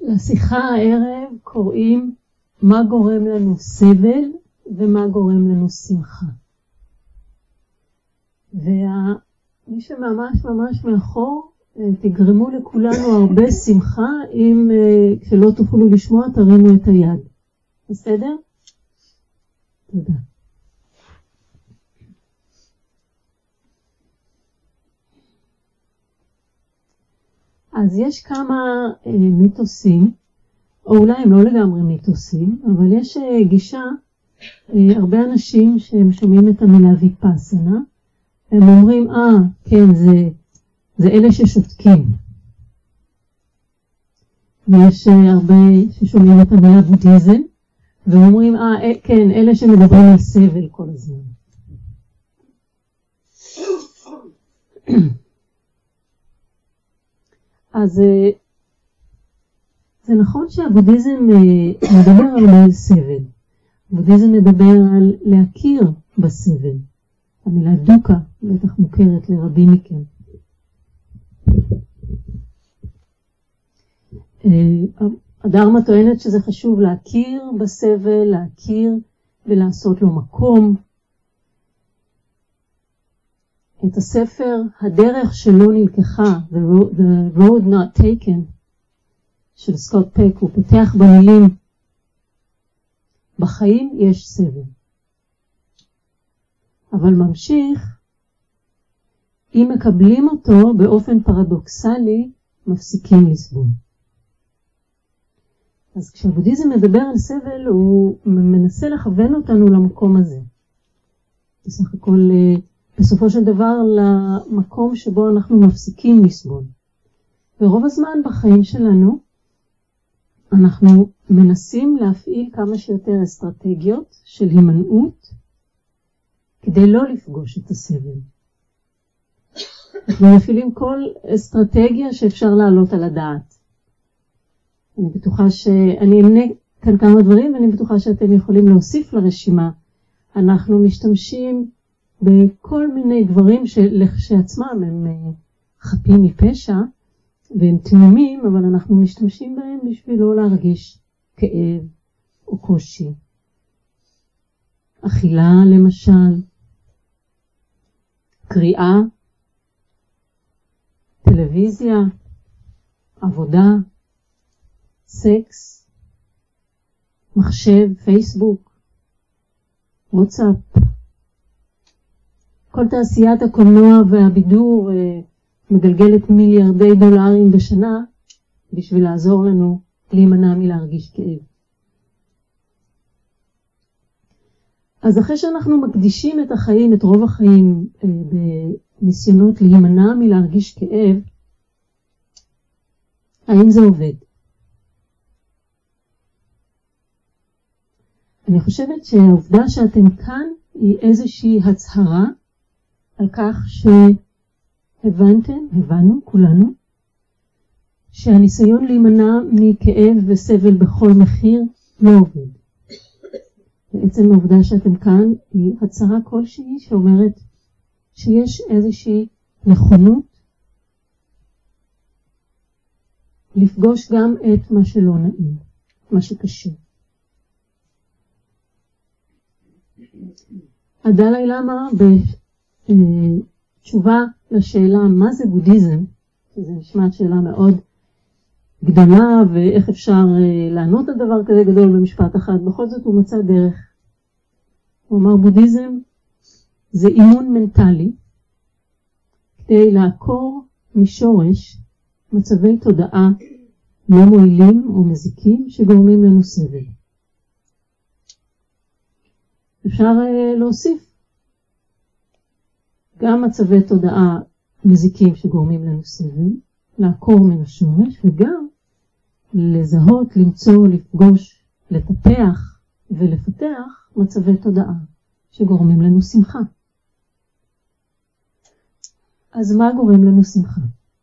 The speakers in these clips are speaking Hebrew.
לשיחה הערב קוראים מה גורם לנו סבל ומה גורם לנו שמחה. ומי שממש ממש מאחור, תגרמו לכולנו הרבה שמחה, אם כשלא תוכלו לשמוע תרימו את היד. בסדר? תודה. אז יש כמה מיתוסים, או אולי הם לא לגמרי מיתוסים, אבל יש גישה, הרבה אנשים שהם שומעים את המילה ויפאסנה, הם אומרים, כן, זה אלה ששותקים. ויש הרבה ששומעים את המילה בודהיזם, ואומרים, כן, אלה שמדברים על סבל כל הזמן. אז זה נכון שהבודהיזם מדבר על סבל. הבודהיזם מדבר על להכיר בסבל. המילה דוקה בטח מוכרת לרבים מכם. הדרמה טוענת שזה חשוב להכיר בסבל, להכיר ולעשות לו מקום. את הספר הדרך שלא נלקחה, The Road Not Taken, של סקוט פק, הוא פותח במילים, בחיים יש סבל. אבל ממשיך, אם מקבלים אותו באופן פרדוקסלי, מפסיקים לסבול. אז כשהבודהיזם מדבר על סבל, הוא מנסה לכוון אותנו למקום הזה. בסך הכל, בסופו של דבר, למקום שבו אנחנו מפסיקים לסבול. ורוב הזמן בחיים שלנו, אנחנו מנסים להפעיל כמה שיותר אסטרטגיות של הימנעות, כדי לא לפגוש את הסבל. אנחנו מפעילים כל אסטרטגיה שאפשר לעלות על הדעת. אני בטוחה שאני אמנה כאן כמה דברים, ואני בטוחה שאתם יכולים להוסיף לרשימה. אנחנו משתמשים בכל מיני דברים שלכשעצמם הם חפים מפשע, והם תמימים, אבל אנחנו משתמשים בהם בשביל לא להרגיש כאב או קושי. אכילה למשל, קריאה, טלוויזיה, עבודה, סקס, מחשב, פייסבוק, וואטסאפ. כל תעשיית הקולנוע והבידור מגלגלת מיליארדי דולרים בשנה בשביל לעזור לנו להימנע מלהרגיש כאב. אז אחרי שאנחנו מקדישים את החיים, את רוב החיים, בניסיונות להימנע מלהרגיש כאב, האם זה עובד? אני חושבת שהעובדה שאתם כאן היא איזושהי הצהרה על כך הבנו כולנו, שהניסיון להימנע מכאב וסבל בכל מחיר לא עובד. בעצם העובדה שאתם כאן היא הצהרה כלשהי שאומרת שיש איזושהי נכונות לפגוש גם את מה שלא נעים, מה שקשה. הדלאי למה בתשובה לשאלה מה זה בודהיזם, שזו נשמעת שאלה מאוד גדולה ואיך אפשר לענות על דבר כזה גדול במשפט אחד, בכל זאת הוא מצא דרך. הוא אמר בודהיזם זה אימון מנטלי כדי לעקור משורש מצבי תודעה לא מועילים או מזיקים שגורמים לנו סבל. אפשר להוסיף גם מצבי תודעה מזיקים שגורמים לנו סבל, לעקור מן השורש, וגם לזהות, למצוא, לפגוש, לטפח ולפתח מצבי תודעה שגורמים לנו שמחה. אז מה גורם לנו שמחה?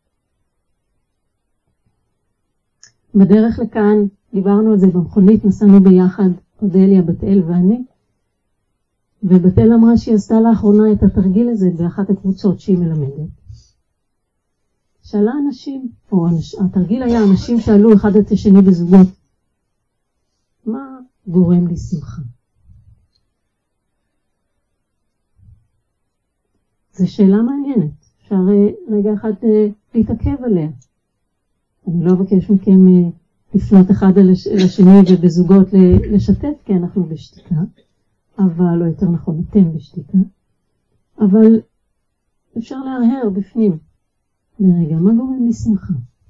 בדרך לכאן דיברנו על זה במכונית, נסענו ביחד, אודליה, בת אל ואני, ובת אל אמרה שהיא עשתה לאחרונה את התרגיל הזה באחת הקבוצות שהיא מלמדת. שאלה אנשים, או התרגיל היה אנשים שאלו אחד את השני בזוגות, מה גורם לי שמחה? זו שאלה מעניינת, אפשר רגע אחד להתעכב עליה. אני לא אבקש מכם לפנות אחד אל השני ובזוגות לשתף, כי אנחנו בשתיקה, אבל לא יותר נכון, אתם בשתיקה, אבל אפשר להרהר בפנים. לרגע, מה גורם לי שמחה?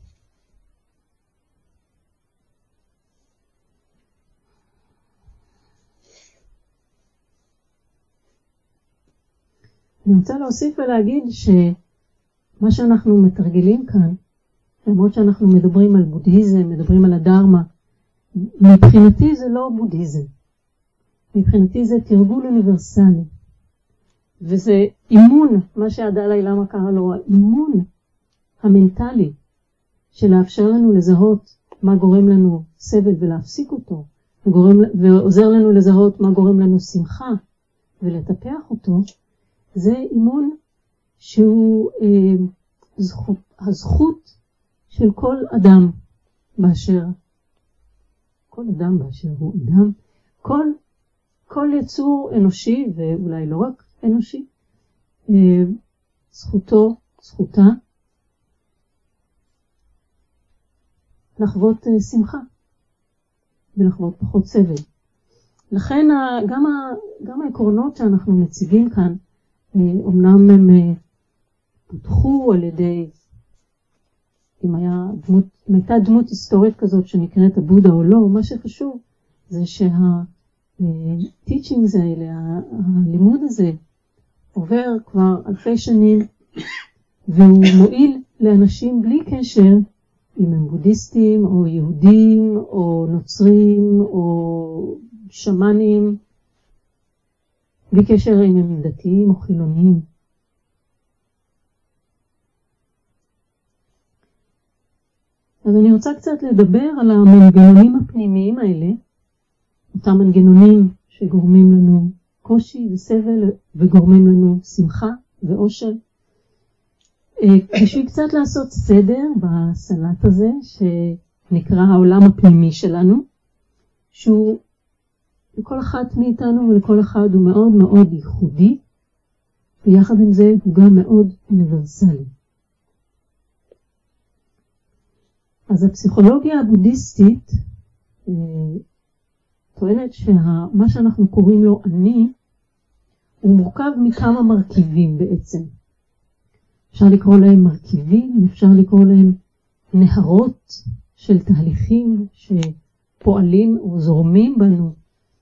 אני רוצה להוסיף ולהגיד שמה שאנחנו מתרגלים כאן, למרות שאנחנו מדברים על בודהיזם, מדברים על הדרמה, מבחינתי זה לא בודהיזם. מבחינתי זה תרגול אוניברסלי. וזה אימון, מה שהדלאי לאמה קרא לו, האימון המנטלי, של לאפשר לנו לזהות מה גורם לנו סבל ולהפסיק אותו, ועוזר לנו לזהות מה גורם לנו שמחה ולטפח אותו, זה אימון שהוא הזכות של כל אדם באשר הוא אדם, כל יצור אנושי, ואולי לא רק אנושי, זכותה לחוות שמחה ולחוות פחות סבל. לכן גם העקרונות שאנחנו מציגים כאן, אומנם הם פותחו על ידי, אם הייתה דמות היסטורית כזאת שנקראת הבודה או לא, מה שחשוב זה teachings האלה, הלימוד הזה עובר כבר אלפי שנים, והוא מועיל לאנשים בלי קשר אם הם בודהיסטים או יהודים או נוצרים או שמנים, בלי קשר אם הם דתיים או חילוניים. אז אני רוצה קצת לדבר על המנגנונים הפנימיים האלה, אותם מנגנונים שגורמים לנו קושי וסבל וגורמים לנו שמחה ואושר. בשביל קצת לעשות סדר בסלט הזה שנקרא העולם הפנימי שלנו, שהוא לכל אחת מאיתנו ולכל אחד הוא מאוד מאוד ייחודי, ויחד עם זה הוא גם מאוד אוניברסלי. אז הפסיכולוגיה הבודהיסטית טוענת שמה שאנחנו קוראים לו אני, הוא מורכב מכמה מרכיבים בעצם. אפשר לקרוא להם מרכיבים, אפשר לקרוא להם נהרות של תהליכים שפועלים או זורמים בנו.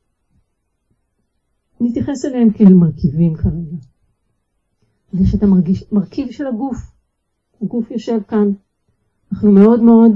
נתייחס אליהם כאל מרכיבים כרגע. יש את המרכיב של הגוף. הגוף יושב כאן. אנחנו מאוד מאוד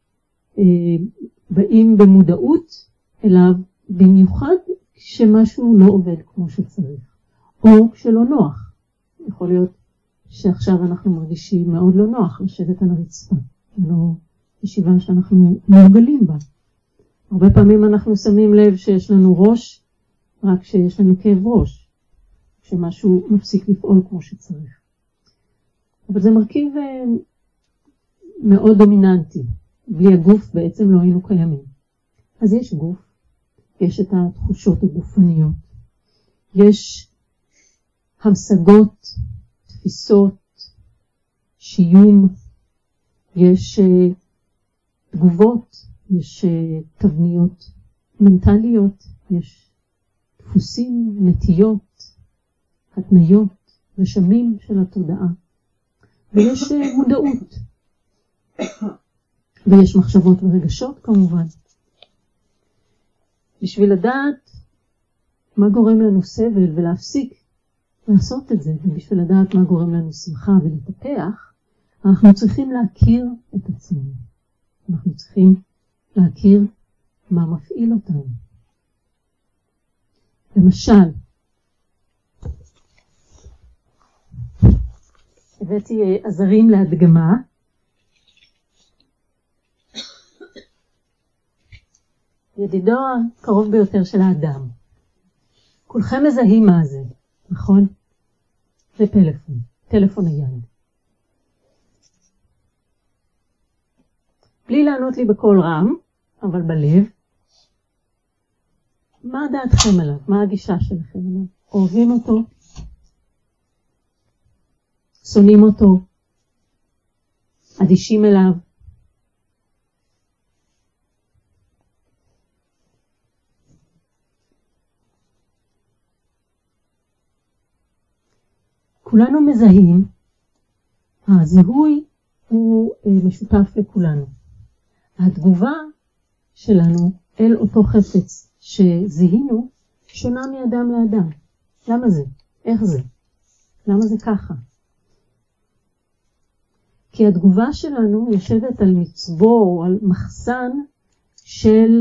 באים במודעות אליו, במיוחד כשמשהו לא עובד כמו שצריך, או כשלא נוח. יכול להיות שעכשיו אנחנו מרגישים מאוד לא נוח לשבת על הרצפה, לא ישיבה שאנחנו מורגלים בה. הרבה פעמים אנחנו שמים לב שיש לנו ראש, רק כשיש לנו כאב ראש, כשמשהו מפסיק לפעול כמו שצריך. אבל זה מרכיב מאוד דומיננטי. בלי הגוף בעצם לא היינו קיימים. אז יש גוף, יש את התחושות הגופניות, יש המשגות, תפיסות, שיום, יש תגובות, יש תבניות מנטליות, יש דפוסים, נטיות, התניות, רשמים של התודעה, ויש מודעות, ויש מחשבות ורגשות כמובן. בשביל לדעת מה גורם לנו סבל ולהפסיק לעשות את זה, ובשביל לדעת מה גורם לנו שמחה ולטפח, אנחנו צריכים להכיר את עצמנו. אנחנו צריכים להכיר מה מפעיל אותנו. למשל, הבאתי עזרים להדגמה. ידידו הקרוב ביותר של האדם. כולכם מזהים מה זה, נכון? זה פלאפון, טלפון היד. בלי לענות לי בקול רם, אבל בלב, מה דעתכם עליו? מה הגישה שלכם עליו? אוהבים אותו? שונאים אותו? אדישים אליו? כולנו מזהים, הזיהוי הוא משותף לכולנו. התגובה שלנו אל אותו חפץ שזיהינו שונה מאדם לאדם. למה זה? איך זה? למה זה ככה? כי התגובה שלנו יושבת על מצבור, על מחסן של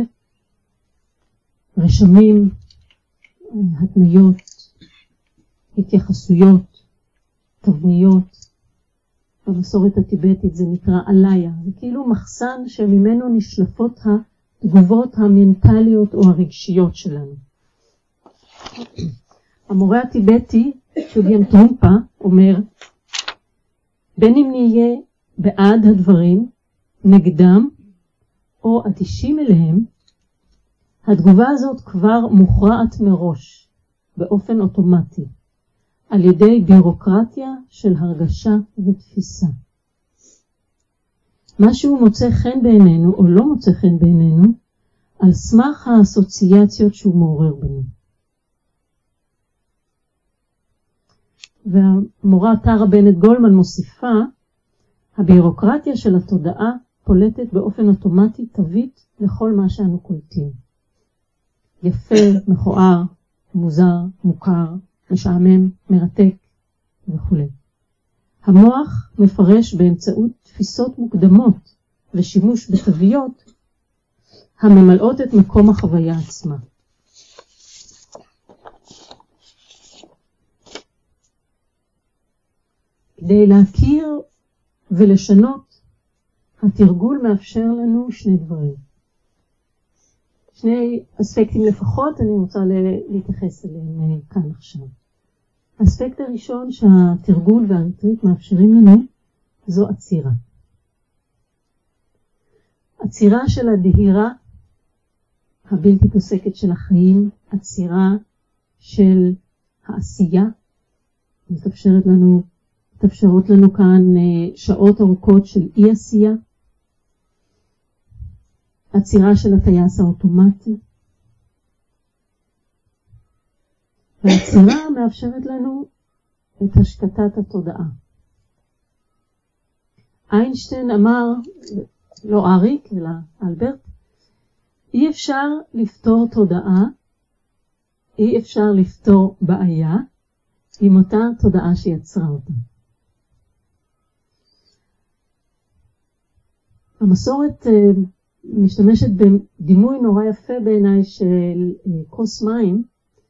רשמים, התניות, התייחסויות, תבניות. במסורת הטיבטית זה נקרא אליה. זה כאילו מחסן שממנו נשלפות התגובות המנטליות או הרגשיות שלנו. המורה הטיבטי, שוגיאם טרומפה, אומר, בין אם נהיה בעד הדברים, נגדם, או אדישים אליהם, התגובה הזאת כבר מוכרעת מראש, באופן אוטומטי, על ידי בירוקרטיה של הרגשה ותפיסה. משהו מוצא חן בעינינו או לא מוצא חן בעינינו, על סמך האסוציאציות שהוא מעורר בנו. והמורה טרה בנט גולמן מוסיפה, הבירוקרטיה של התודעה פולטת באופן אוטומטי תווית לכל מה שאנו קולטים. יפה, מכוער, מוזר, מוכר, משעמם, מרתק וכו'. המוח מפרש באמצעות תפיסות מוקדמות ושימוש בתוויות הממלאות את מקום החוויה עצמה. כדי להכיר ולשנות, התרגול מאפשר לנו שני דברים. שני אספקטים לפחות, אני רוצה להתייחס אליהם כאן עכשיו. האספקט הראשון שהתרגול והריטריט מאפשרים לנו, זו עצירה. עצירה של הדהירה הבלתי פוסקת של החיים, עצירה של העשייה. מתאפשרות לנו כאן שעות ארוכות של אי עשייה. עצירה של הטייס האוטומטי. והעצירה מאפשרת לנו את השקטת התודעה. איינשטיין אמר, לא אריק אלא אלברט, אי אפשר לפתור תודעה, אי אפשר לפתור בעיה עם אותה תודעה שיצרה אותה. המסורת משתמשת בדימוי נורא יפה בעיניי של כוס מים,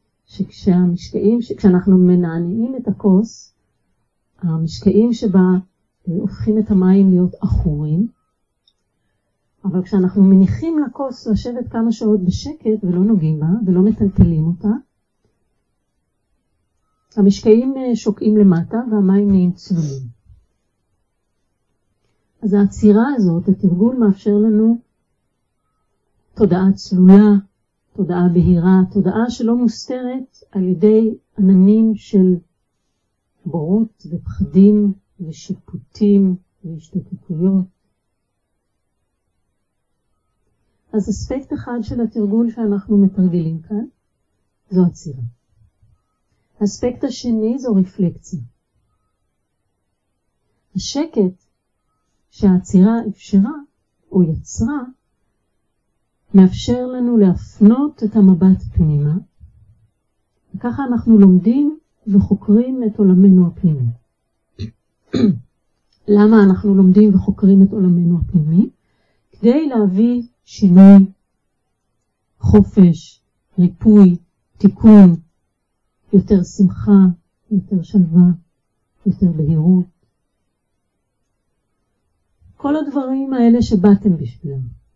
כשאנחנו מנענעים את הכוס, המשקעים שבה הופכים את המים להיות עכורים, אבל כשאנחנו מניחים לכוס לשבת כמה שעות בשקט ולא נוגעים בה ולא מטלטלים אותה, המשקעים שוקעים למטה והמים נהיים צלולים. אז העצירה הזאת, התרגול מאפשר לנו תודעה צלולה, תודעה בהירה, תודעה שלא מוסתרת על ידי עננים של בורות ופחדים ושיפוטים והשתוקקויות. אז אספקט אחד של התרגול שאנחנו מתרגלים כאן, זו עצירה. האספקט השני זו רפלקציה. השקט שהעצירה אפשרה או יצרה, מאפשר לנו להפנות את המבט פנימה, וככה אנחנו לומדים וחוקרים את עולמנו הפנימי. למה אנחנו לומדים וחוקרים את עולמנו הפנימי? כדי להביא שינוי, חופש, ריפוי, תיקון, יותר שמחה, יותר שלווה, יותר בהירות. כל הדברים האלה שבאתם בשבילם.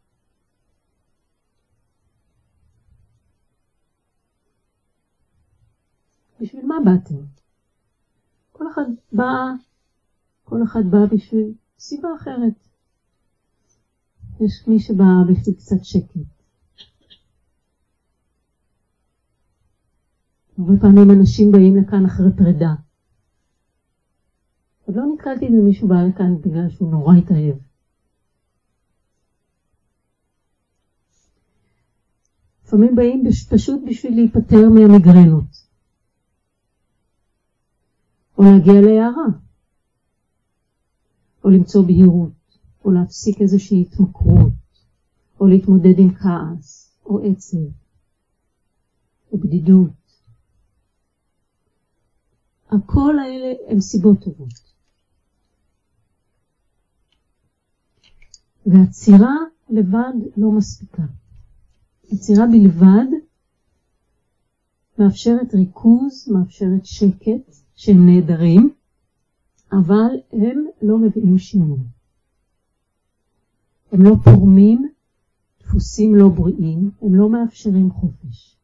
בשביל מה באתם? כל אחד בא בשביל סיבה אחרת. יש מי שבא בשביל קצת שקט. הרבה פעמים אנשים באים לכאן אחרי פרידה. עוד לא נתקלתי במישהו בא לכאן בגלל שהוא נורא התאהב. לפעמים באים פשוט בשביל להיפטר מהמגרנות. או להגיע להערה. או למצוא בהירות. או להפסיק איזושהי התמכרות. או להתמודד עם כעס. או עצב. או בדידות. הכל האלה הם סיבות טובות. והצירה לבד לא מספיקה. הצירה בלבד מאפשרת ריכוז, מאפשרת שקט, שהם נהדרים, אבל הם לא מביאים שינוי. הם לא פורמים, דפוסים לא בריאים, הם לא מאפשרים חופש.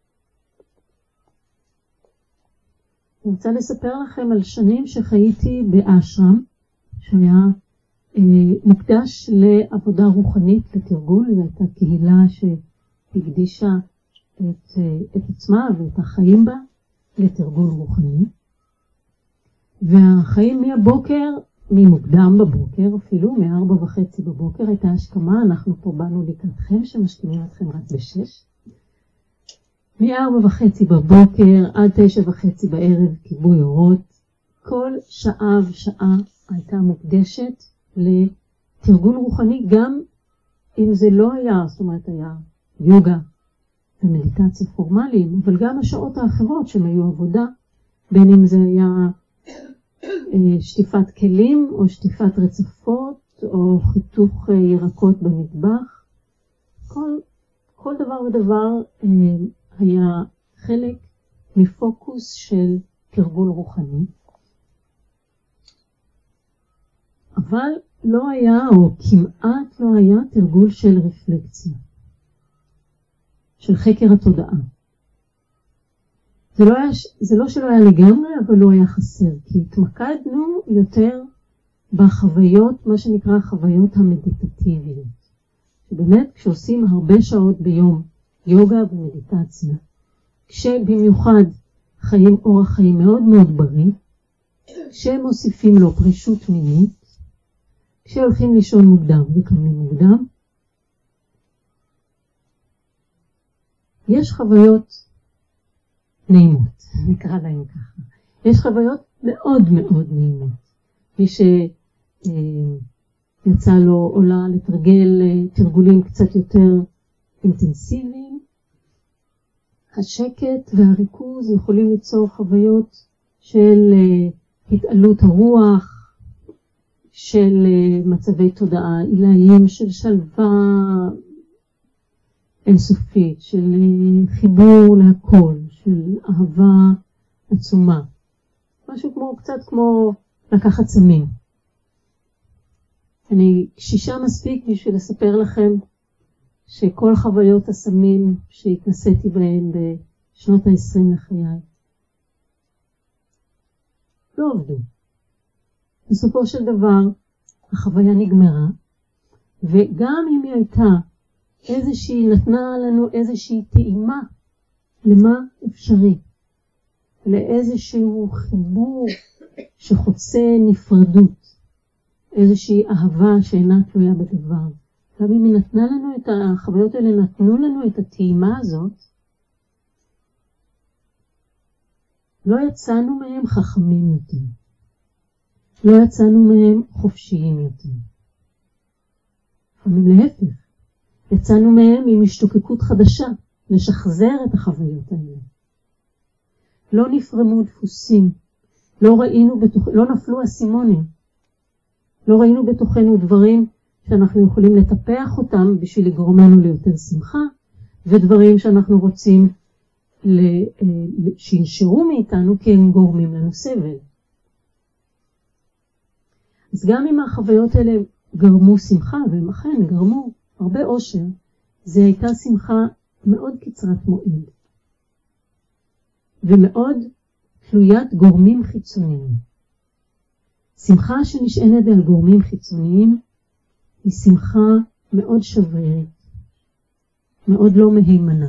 אני רוצה לספר לכם על שנים שחייתי באשרם, שהיה מוקדש לעבודה רוחנית, לתרגול. זו הייתה קהילה שהקדישה את עצמה ואת החיים בה לתרגול רוחני. והחיים מהבוקר, ממוקדם בבוקר, אפילו מ4:30 בבוקר, הייתה השכמה. אנחנו פה באנו לקראתכם שמשכימים אתכם רק ב6. מ4:30 בבוקר עד 9:30 בערב כיבוי אורות. כל שעה ושעה הייתה מוקדשת לתרגול רוחני, גם אם זה לא היה, זאת אומרת היה יוגה ומדיטציה פורמליים, אבל גם השעות האחרות שהן היו עבודה, בין אם זה היה שטיפת כלים או שטיפת רצפות או חיתוך ירקות במטבח. כל דבר ודבר היה חלק מפוקוס של תרגול רוחני. אבל לא היה, או כמעט לא היה, תרגול של רפלקציה, של חקר התודעה. זה לא שלא היה לגמרי, אבל לא היה חסר, כי התמקדנו יותר בחוויות, מה שנקרא חוויות המדיטטיביות. שבאמת כשעושים הרבה שעות ביום יוגה ומדיטציה, כשבמיוחד חיים אורח חיים מאוד מאוד בריא, כשמוסיפים לו פרישות מינית, כשהולכים לישון מוקדם וקמים מוקדם, יש חוויות נעימות, נקרא להם ככה. יש חוויות מאוד מאוד נעימות. מי שיצא לו עולה לתרגל תרגולים קצת יותר אינטנסיביים, השקט והריכוז יכולים ליצור חוויות של התעלות הרוח, של מצבי תודעה עילאיים, של שלווה אינסופית, של חיבור להכל, של אהבה עצומה. משהו קצת כמו לקחת סמים. אני קשישה מספיק בשביל לספר לכם שכל חוויות הסמים שהתנסיתי בהן בשנות ה-20 לחיי לא עובדו. בסופו של דבר החוויה נגמרה, וגם אם היא הייתה נתנה לנו איזושהי טעימה למה אפשרי, לאיזשהו חיבור שחוצה נפרדות, איזושהי אהבה שאינה תלויה בדבר. גם אם היא נתנה לנו את החוויות האלה, נתנו לנו את הטעימה הזאת, לא יצאנו מהם חכמים יותר. לא יצאנו מהם חופשיים יותר. לפעמים להפך. יצאנו מהם עם השתוקקות חדשה, לשחזר את החוויות האלה. לא נפרמו דפוסים, לא נפלו אסימונים. לא ראינו בתוכנו דברים שאנחנו יכולים לטפח אותם בשביל לגרום לנו ליותר שמחה, ודברים שאנחנו רוצים שינשרו מאיתנו כי הם גורמים לנו סבל. אז גם אם החוויות האלה גרמו שמחה, והם אכן גרמו הרבה אושר, זה הייתה שמחה מאוד קצרת מועד. ומאוד תלוית גורמים חיצוניים. שמחה שנשענת על גורמים חיצוניים היא שמחה מאוד שברירית, מאוד לא מהימנה.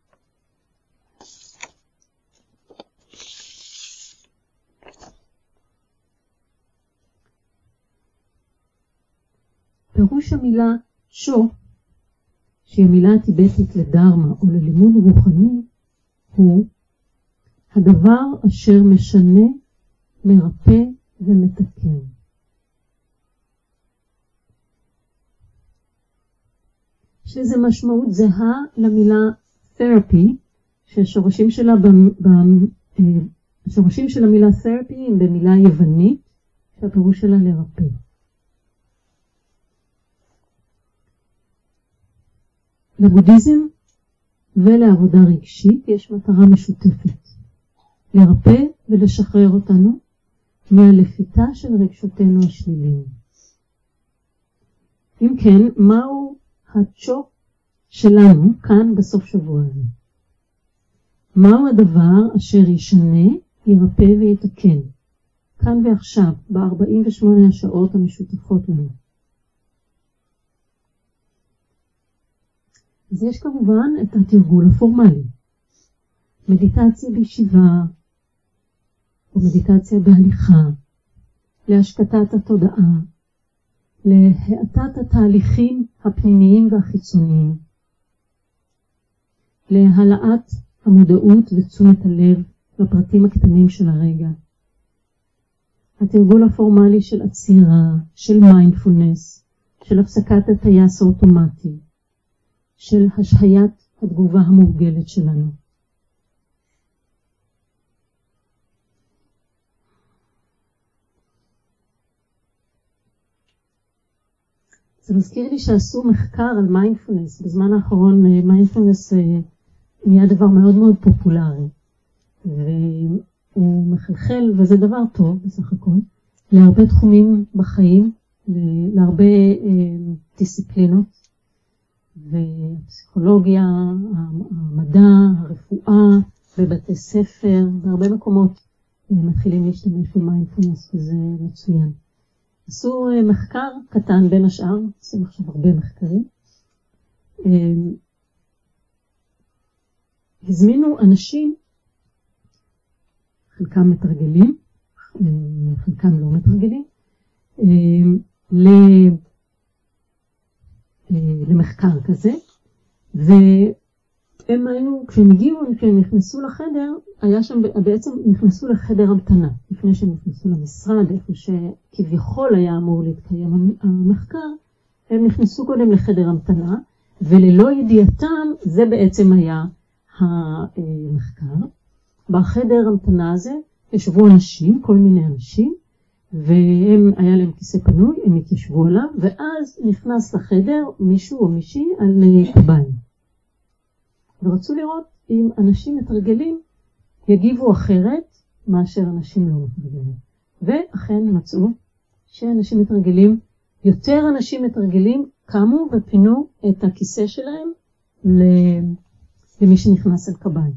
פירוש המילה צ'ו, שהיא המילה הטיבטית לדרמה או ללימוד רוחני, הוא הדבר אשר משנה, מרפא ומתקן. יש לזה משמעות זהה למילה therapy, שהשורשים שלה השורשים של המילה therapy הם במילה יוונית, שהפירוש שלה לרפא. לבודהיזם ולעבודה רגשית יש מטרה משותפת, לרפא ולשחרר אותנו מהלפיתה של רגשותינו השליליים. אם כן, מהו הצ'ו שלנו כאן בסוף שבוע הזה? מהו הדבר אשר ישנה, ירפא ויתקן, כאן ועכשיו, ב-48 השעות המשותפות לנו? אז יש כמובן את התרגול הפורמלי, מדיטציה בישיבה, או מדיטציה בהליכה, להשקטת התודעה, להאטת התהליכים הפנימיים והחיצוניים, להעלאת המודעות ותשומת הלב לפרטים הקטנים של הרגע. התרגול הפורמלי של עצירה, של מיינדפולנס, של הפסקת הטייס האוטומטי, של השהיית התגובה המורגלת שלנו. זה מזכיר לי שעשו מחקר על מיינדפולנס. בזמן האחרון מיינדפולנס נהיה דבר מאוד מאוד פופולרי. והוא מחלחל, וזה דבר טוב בסך הכל, להרבה תחומים בחיים, להרבה דיסציפלינות, והפסיכולוגיה, המדע, הרפואה, בבתי ספר, בהרבה מקומות מתחילים להשתמש במיינדפולנס, וזה מצוין. עשו מחקר קטן בין השאר, עושים עכשיו הרבה מחקרים. הזמינו אנשים, חלקם מתרגלים, חלקם לא מתרגלים, למחקר כזה, והם היו, כשהם הגיעו, כשהם נכנסו לחדר, היה שם, בעצם נכנסו לחדר המתנה, לפני שהם נכנסו למשרד, איפה שכביכול היה אמור להתקיים המחקר, הם נכנסו קודם לחדר המתנה, וללא ידיעתם, זה בעצם היה המחקר. בחדר המתנה הזה ישבו אנשים, כל מיני אנשים, והם, היה להם כיסא פנוי, הם התיישבו עליו, ואז נכנס לחדר מישהו או מישהי על קביים. ורצו לראות אם אנשים מתרגלים יגיבו אחרת מאשר אנשים לא מתרגלים. ואכן מצאו שאנשים מתרגלים, יותר אנשים מתרגלים קמו ופינו את הכיסא שלהם למי שנכנס על קביים.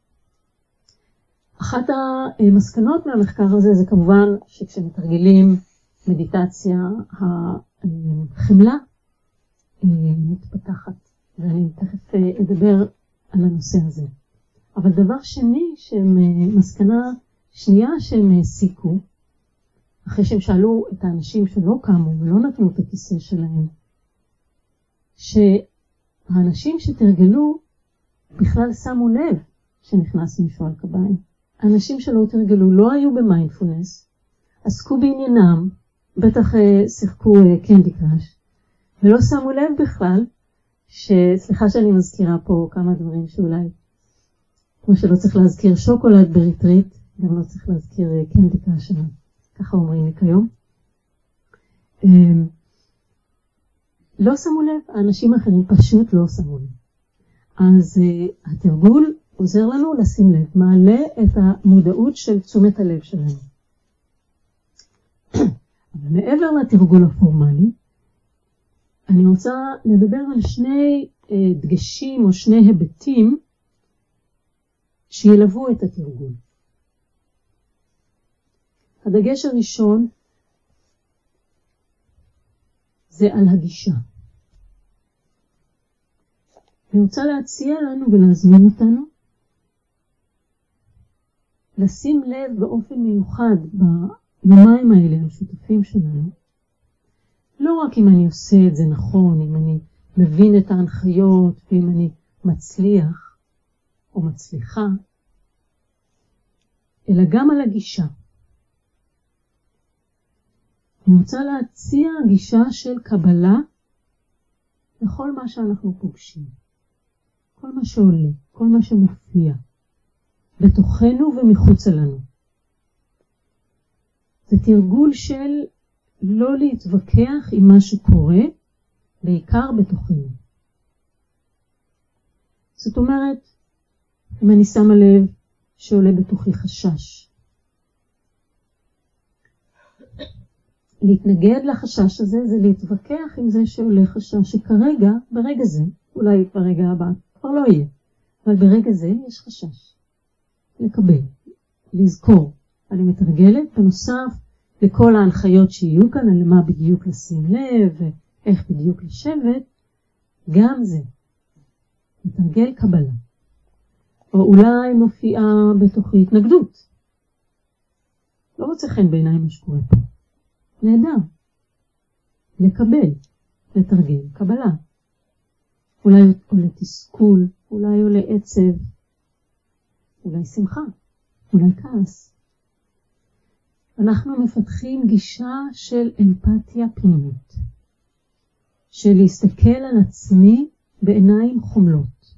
אחת המסקנות מהמחקר הזה זה כמובן שכשמתרגלים מדיטציה, החמלה מתפתחת, ואני תכף אדבר על הנושא הזה. אבל דבר שני, מסקנה שנייה שהם העסיקו, אחרי שהם שאלו את האנשים שלא קמו ולא נתנו את הכיסא שלהם, שהאנשים שתרגלו בכלל שמו לב שנכנס מישהו על קביים. האנשים שלא תרגלו לא היו במיינדפולנס, עסקו בעניינם, בטח שיחקו קנדי קראש, ולא שמו לב בכלל, סליחה שאני מזכירה פה כמה דברים שאולי, כמו שלא צריך להזכיר שוקולד בריטריט, גם לא צריך להזכיר קנדי קראש, ככה אומרים לי כיום. לא שמו לב, האנשים האחרים פשוט לא שמו לב. אז התרגול עוזר לנו לשים לב, מעלה את המודעות של תשומת הלב שלנו. אבל מעבר לתרגול הפורמלי, אני רוצה לדבר על שני דגשים או שני היבטים שילוו את התרגול. הדגש הראשון זה על הגישה. אני רוצה להציע לנו ולהזמין אותנו לשים לב באופן מיוחד ביומיים האלה המשותפים שלנו, לא רק אם אני עושה את זה נכון, אם אני מבין את ההנחיות ואם אני מצליח או מצליחה, אלא גם על הגישה. אני רוצה להציע גישה של קבלה לכל מה שאנחנו פוגשים, כל מה שעולה, כל מה שמופיע, בתוכנו ומחוץ לנו. זה תרגול של לא להתווכח עם מה שקורה, בעיקר בתוכנו. זאת אומרת, אם אני שמה לב שעולה בתוכי חשש, להתנגד לחשש הזה זה להתווכח עם זה שעולה חשש שכרגע, ברגע זה, אולי ברגע הבא, כבר לא יהיה, אבל ברגע זה יש חשש. לקבל, לזכור. אני מתרגלת בנוסף לכל ההנחיות שיהיו כאן, על מה בדיוק לשים לב, ואיך בדיוק לשבת, גם זה. מתרגל קבלה. או אולי מופיעה בתוכי התנגדות. לא רוצה חן בעיניים מה שקורה פה. נהדר. לקבל, לתרגל קבלה. אולי עולה תסכול, אולי עולה עצב, אולי שמחה, אולי כעס. אנחנו מפתחים גישה של אמפתיה פנימית, של להסתכל על עצמי בעיניים חומלות.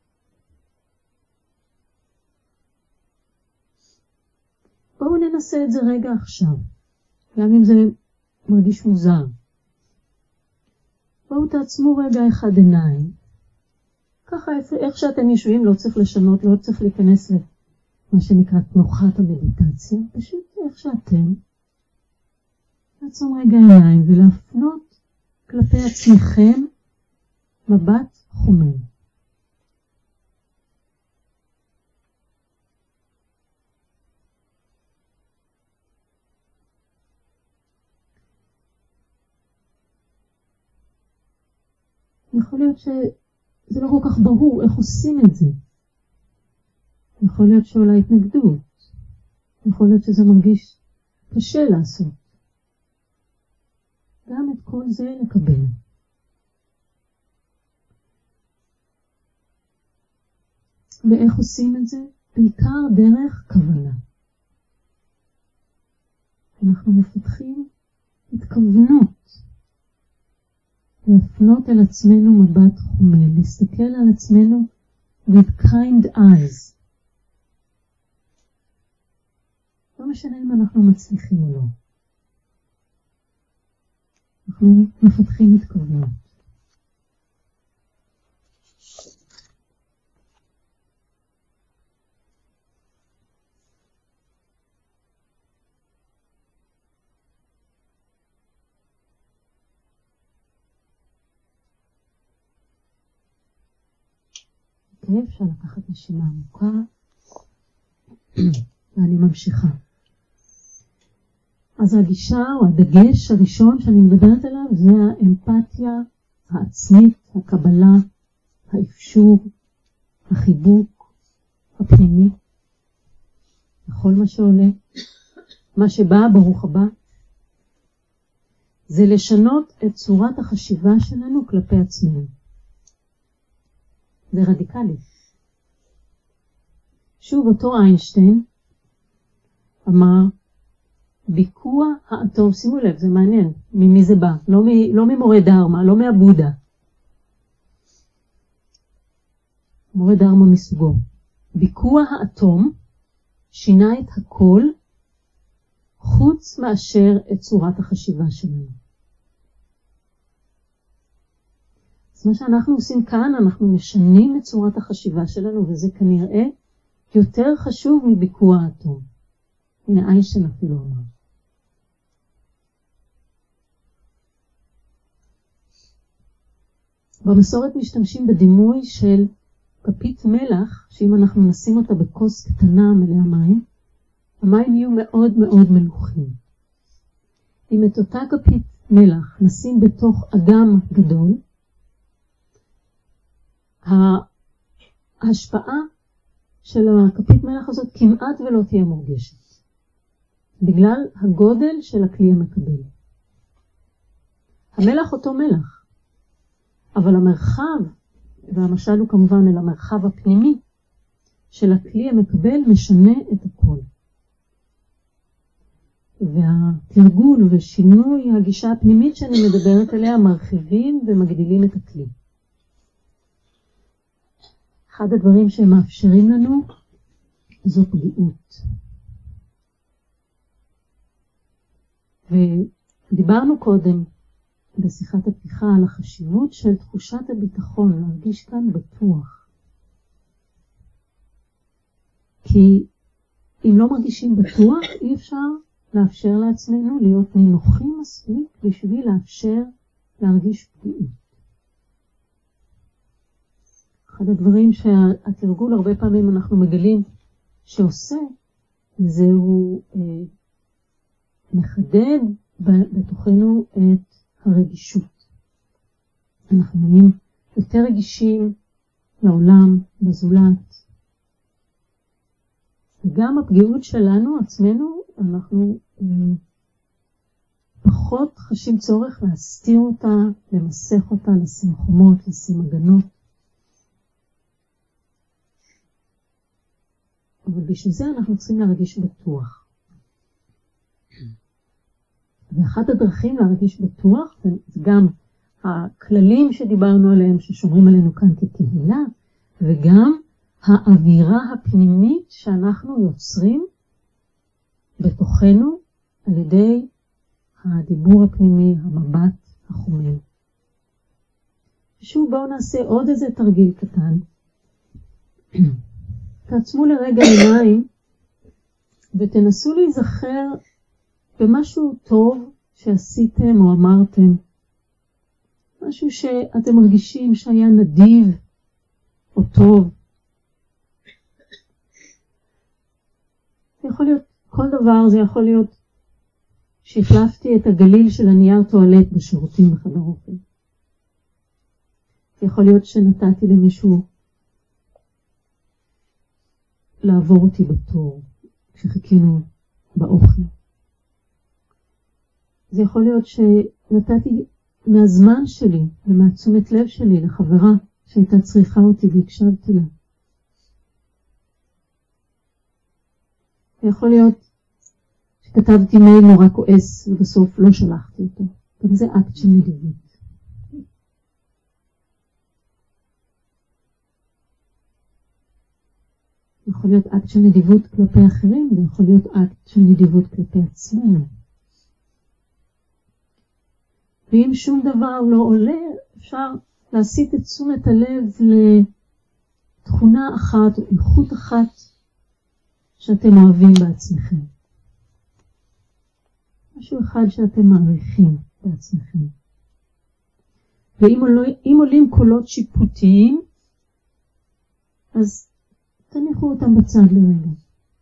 בואו ננסה את זה רגע עכשיו, גם אם זה מרגיש מוזר. בואו תעצמו רגע אחד עיניים. ככה איך שאתם יושבים, לא צריך לשנות, לא צריך להיכנס למה שנקרא תנוחת המדיטציה. פשוט איך שאתם. לעצום רגע עיניים ולהפנות כלפי עצמכם מבט חומל. יכול להיות שזה לא כל כך ברור איך עושים את זה. יכול להיות שעולה התנגדות. יכול להיות שזה מרגיש קשה לעשות. גם את כל זה לקבל. ואיך עושים את זה? בעיקר דרך כוונה. אנחנו מפתחים התכוונות. להפנות אל עצמנו מבט חומל, להסתכל על עצמנו with kind eyes. לא משנה אם אנחנו מצליחים או לא. אנחנו מפתחים התכוונות. אפשר לקחת נשימה עמוקה ואני ממשיכה. אז הגישה או הדגש הראשון שאני מדברת עליו זה האמפתיה העצמית, הקבלה, האפשור, החיבוק הפנימי, לכל מה שעולה, מה שבא, ברוך הבא. זה לשנות את צורת החשיבה שלנו כלפי עצמנו. זה רדיקלי. שוב אותו איינשטיין אמר, ביקוע האטום, שימו לב, זה מעניין, ממי זה בא, לא ממורה דרמה, לא מהבודה. מורה דרמה מסוגו. ביקוע האטום שינה את הכל, חוץ מאשר את צורת החשיבה שלנו. אז מה שאנחנו עושים כאן, אנחנו משנים את צורת החשיבה שלנו, וזה כנראה יותר חשוב מביקוע האטום. הנה איינשטיין אפילו אמר. במסורת משתמשים בדימוי של כפית מלח, שאם אנחנו נשים אותה בכוס קטנה מלאה מים, המים יהיו מאוד מאוד מלוחים. אם את אותה כפית מלח נשים בתוך אגם גדול, ההשפעה של הכפית מלח הזאת כמעט ולא תהיה מורגשת, בגלל הגודל של הכלי המקבל. המלח אותו מלח, אבל המרחב, והמשל הוא כמובן אל המרחב הפנימי של הכלי המקבל, משנה את הכל. והתרגול ושינוי הגישה הפנימית שאני מדברת עליה מרחיבים ומגדילים את הכלי. אחד הדברים שהם מאפשרים לנו זו פגיעות. ודיברנו קודם בשיחת הפתיחה על החשיבות של תחושת הביטחון, להרגיש כאן בטוח. כי אם לא מרגישים בטוח, אי אפשר לאפשר לעצמנו להיות נינוחים מספיק בשביל לאפשר להרגיש פגיעות. אחד הדברים שהתרגול הרבה פעמים אנחנו מגלים שעושה, זהו מחדד בתוכנו את הרגישות. אנחנו נהיים יותר רגישים לעולם, לזולת. וגם הפגיעות שלנו, עצמנו, אנחנו פחות חשים צורך להסתיר אותה, למסך אותה, לשים חומות, לשים הגנות. אבל בשביל זה אנחנו צריכים להרגיש בטוח. ואחת הדרכים להרגיש בטוח, זה גם הכללים שדיברנו עליהם, ששומרים עלינו כאן כקהילה, וגם האווירה הפנימית שאנחנו יוצרים בתוכנו על ידי הדיבור הפנימי, המבט החומל. ושוב, בואו נעשה עוד איזה תרגיל קטן. תעצמו לרגע עיניים ותנסו להיזכר במשהו טוב שעשיתם או אמרתם. משהו שאתם מרגישים שהיה נדיב או טוב. זה יכול להיות כל דבר, זה יכול להיות שהחלפתי את הגליל של הנייר טואלט בשירותים בחדר אוכל. זה יכול להיות שנתתי למישהו לעבור אותי בתור כשחיכינו באוכל. זה יכול להיות שנתתי מהזמן שלי ומהתשומת לב שלי לחברה שהייתה צריכה אותי והקשבתי לה. זה יכול להיות שכתבתי מייל נורא כועס ובסוף לא שלחתי אותו. גם זה אקט של נדיבות. זה יכול להיות אקט של נדיבות כלפי אחרים, זה יכול להיות אקט של נדיבות כלפי עצמנו. ואם שום דבר לא עולה, אפשר להסיט את תשומת הלב לתכונה אחת או איכות אחת שאתם אוהבים בעצמכם. משהו אחד שאתם מעריכים בעצמכם. ואם עולים קולות שיפוטיים, אז תניחו אותם בצד לרגע.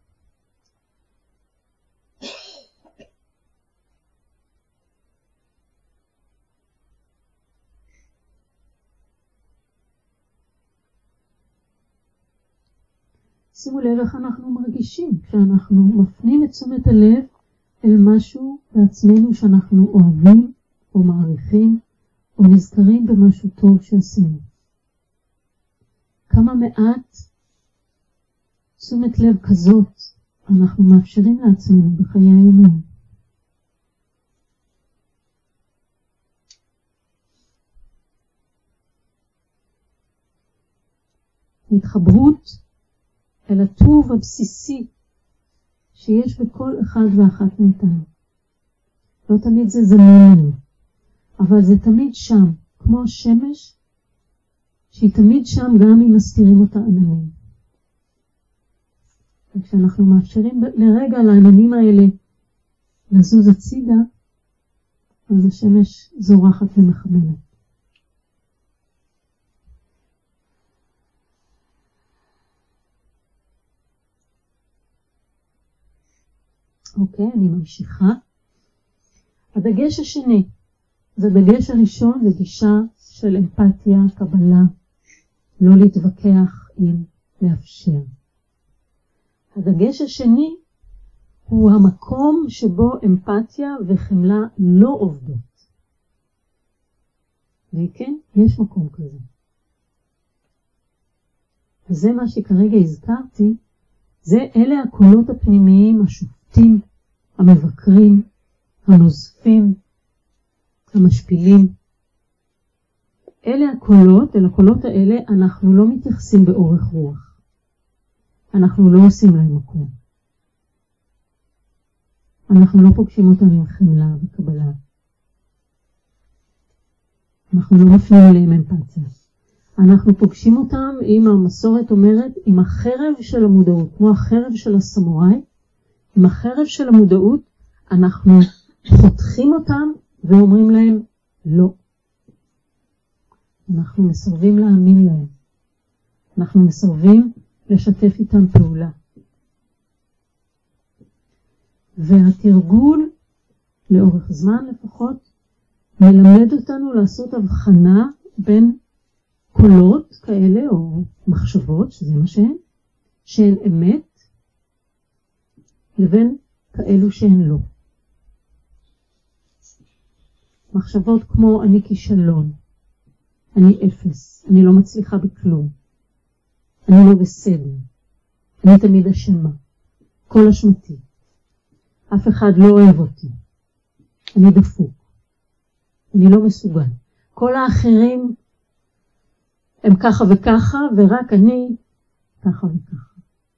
שימו לב איך אנחנו מרגישים כשאנחנו מפנים את תשומת הלב אל משהו בעצמנו שאנחנו אוהבים או מעריכים או נזכרים במשהו טוב שעשינו. כמה מעט תשומת לב כזאת אנחנו מאפשרים לעצמנו בחיי היום. התחברות אל הטוב הבסיסי שיש בכל אחד ואחת מאיתנו. לא תמיד זה זמין לנו, אבל זה תמיד שם, כמו השמש, שהיא תמיד שם גם אם מסתירים אותה עננים. וכשאנחנו מאפשרים לרגע לעננים האלה לזוז הצידה, אז השמש זורחת ומחממת. אוקיי, אני ממשיכה. הדגש השני, זה דגש הראשון, זה גישה של אמפתיה, קבלה לא להתווכח עם, לאפשר. הדגש השני הוא המקום שבו אמפתיה וחמלה לא עובדות. וכן, יש מקום כזה. וזה מה שכרגע הזכרתי, אלה הקולות הפנימיים השופטים, המבקרים, הנוזפים, המשפילים. אל הקולות האלה אנחנו לא מתייחסים באורך רוח. אנחנו לא עושים להם מקום. אנחנו לא פוגשים אותם עם חמלה וקבלה. אנחנו לא מפנים אליהם אמפתיה. אנחנו פוגשים אותם, עם המסורת אומרת, עם החרב של המודעות, כמו החרב של הסמוראי. עם החרב של המודעות אנחנו חותכים אותם ואומרים להם לא. אנחנו מסרבים להאמין להם. אנחנו מסרבים לשתף איתם פעולה. והתרגול, לאורך זמן לפחות, מלמד אותנו לעשות הבחנה בין קולות כאלה או מחשבות, שזה מה שהן אמת, לבין כאלו שהן לא. מחשבות כמו אני כישלון, אני אפס, אני לא מצליחה בכלום, אני לא בסדר, אני תמיד אשמה, כל אשמתי, אף אחד לא אוהב אותי, אני דפוק, אני לא מסוגל, כל האחרים הם ככה וככה ורק אני ככה וככה.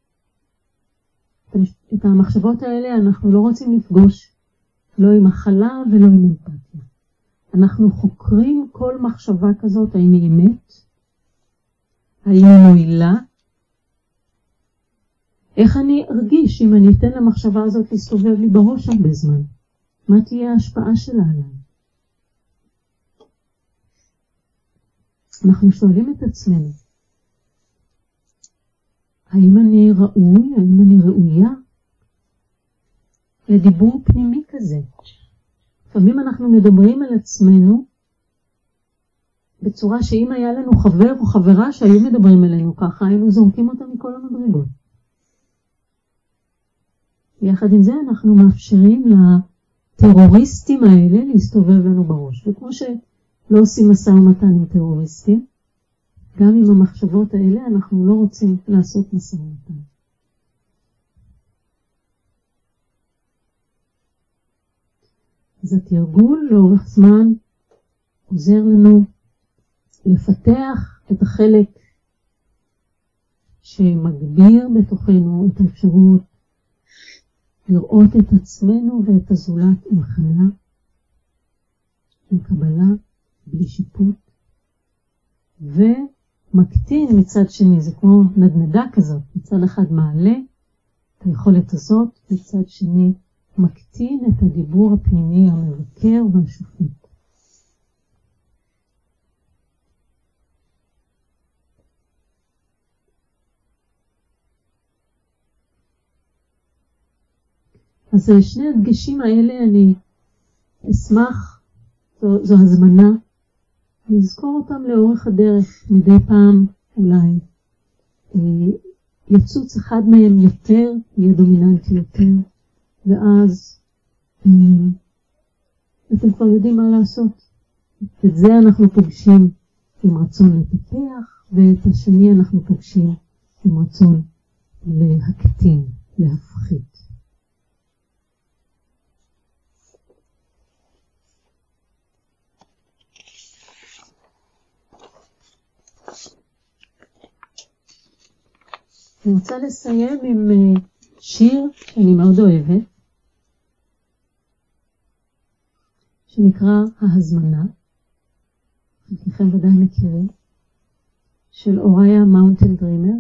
את המחשבות האלה אנחנו לא רוצים לפגוש, לא עם הכלה ולא עם אמפתיה. אנחנו חוקרים כל מחשבה כזאת, האם היא אמת, האם היא מועילה, איך אני ארגיש אם אני אתן למחשבה הזאת להסתובב לי בראש הרבה זמן, מה תהיה ההשפעה שלה עליי. אנחנו שואלים את עצמנו, האם אני ראוי, האם אני ראויה לדיבור פנימי כזה? לפעמים אנחנו מדברים על עצמנו בצורה שאם היה לנו חבר או חברה שהיו מדברים אלינו ככה, היינו זורקים אותם מכל המדרגות. יחד עם זה אנחנו מאפשרים לטרוריסטים האלה להסתובב לנו בראש. וכמו שלא עושים משא ומתן עם טרוריסטים, גם עם המחשבות האלה אנחנו לא רוצים לעשות משא ומתן. אז התרגול לאורך זמן עוזר לנו לפתח את החלק שמגביר בתוכנו את האפשרות לראות את עצמנו ואת הזולת עם חמלה, עם קבלה, בלי שיפוט, ומקטין מצד שני, זה כמו נדנדה כזאת, מצד אחד מעלה את היכולת הזאת, מצד שני מקטין את הדיבור הפנימי המבקר והשופט. אז שני הדגשים האלה אני אשמח, זו הזמנה, לזכור אותם לאורך הדרך, מדי פעם אולי יצוץ אחד מהם יותר, יהיה דומיננטי יותר, ואז אתם כבר יודעים מה לעשות. את זה אנחנו פוגשים עם רצון לטפח, ואת השני אנחנו פוגשים עם רצון להקטין, להפחית. אני רוצה לסיים עם שיר שאני מאוד אוהבת, שנקרא ההזמנה, חלקכם ודאי מכירים, של אוריה מאונטן דרימר.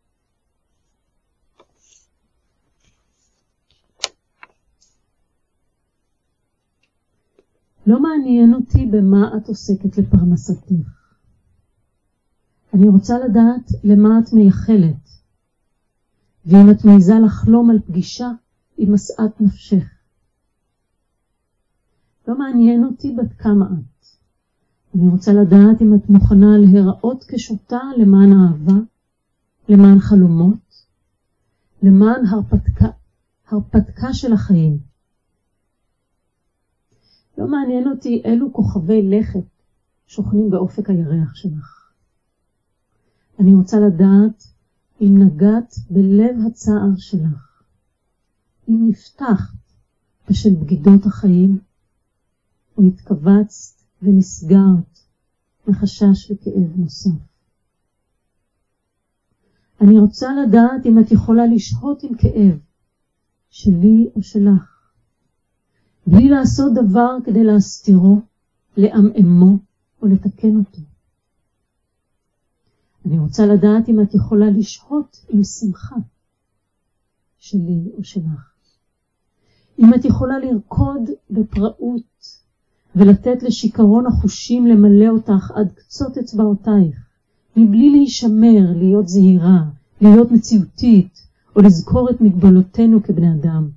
לא מעניין אותי במה את עוסקת לפרנסתך. אני רוצה לדעת למה את מייחלת, ואם את מעיזה לחלום על פגישה עם משאת נפשך. לא מעניין אותי בת כמה את. אני רוצה לדעת אם את מוכנה להיראות כשוטה למען אהבה, למען חלומות, למען הרפתקה של החיים. לא מעניין אותי אילו כוכבי לכת שוכנים באופק הירח שלך. אני רוצה לדעת אם נגעת בלב הצער שלך, אם נפתחת בשל בגידות החיים, או התכווצת ונסגרת מחשש וכאב נוסף. אני רוצה לדעת אם את יכולה לשהות עם כאב שלי או שלך, בלי לעשות דבר כדי להסתירו, לעמעמו או לתקן אותו. אני רוצה לדעת אם את יכולה לשהות עם שמחה שלי או שלך. אם את יכולה לרקוד בפראות ולתת לשיקרון החושים למלא אותך עד קצות אצבעותייך, מבלי להישמר, להיות זהירה, להיות מציאותית, או לזכור את מגבלותינו כבני אדם.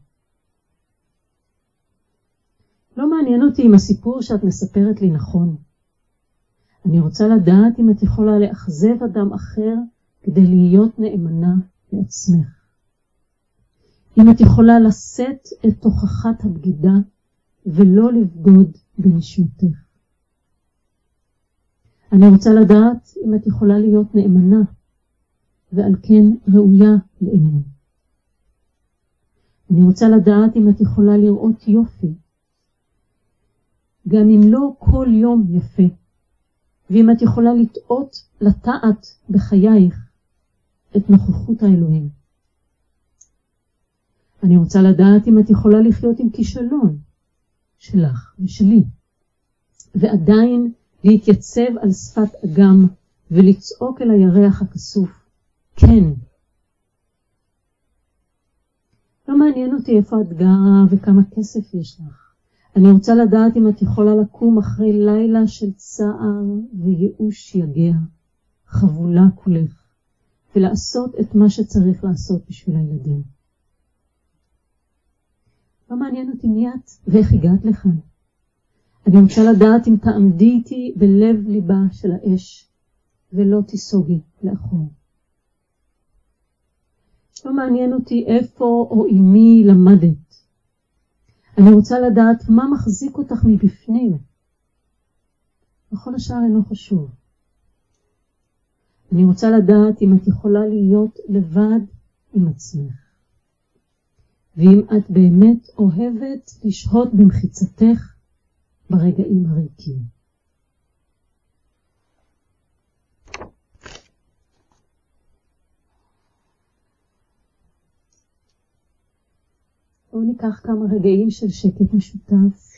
לא מעניין אותי אם הסיפור שאת מספרת לי נכון. אני רוצה לדעת אם את יכולה לאכזב אדם אחר כדי להיות נאמנה לעצמך. אם את יכולה לשאת את תוכחת הבגידה ולא לבגוד בנשמתך. אני רוצה לדעת אם את יכולה להיות נאמנה ועל כן ראויה לאמון. אני רוצה לדעת אם את יכולה לראות יופי, גם אם לא כל יום יפה, ואם את יכולה לטעת בחייך את נוכחות האלוהים. אני רוצה לדעת אם את יכולה לחיות עם כישלון שלך ושלי, ועדיין להתייצב על שפת אגם ולצעוק אל הירח הכסוף. כן. לא מעניין אותי איפה את גרה וכמה כסף יש לך. אני רוצה לדעת אם את יכולה לקום אחרי לילה של צער וייאוש יגע, חבולה כולך, ולעשות את מה שצריך לעשות בשביל הילדים. לא מעניין אותי מי את ואיך הגעת לכאן. אני רוצה לדעת אם תעמדי איתי בלב ליבה של האש, ולא תיסוגי לאחור. לא מעניין אותי איפה או עם מי למדת. אני רוצה לדעת מה מחזיק אותך מבפנים. וכל השאר אינו חשוב. אני רוצה לדעת אם את יכולה להיות לבד עם עצמך. ואם את באמת אוהבת לשהות במחיצתך ברגעים הריקים. בואו ניקח כמה רגעים של שקט משותף.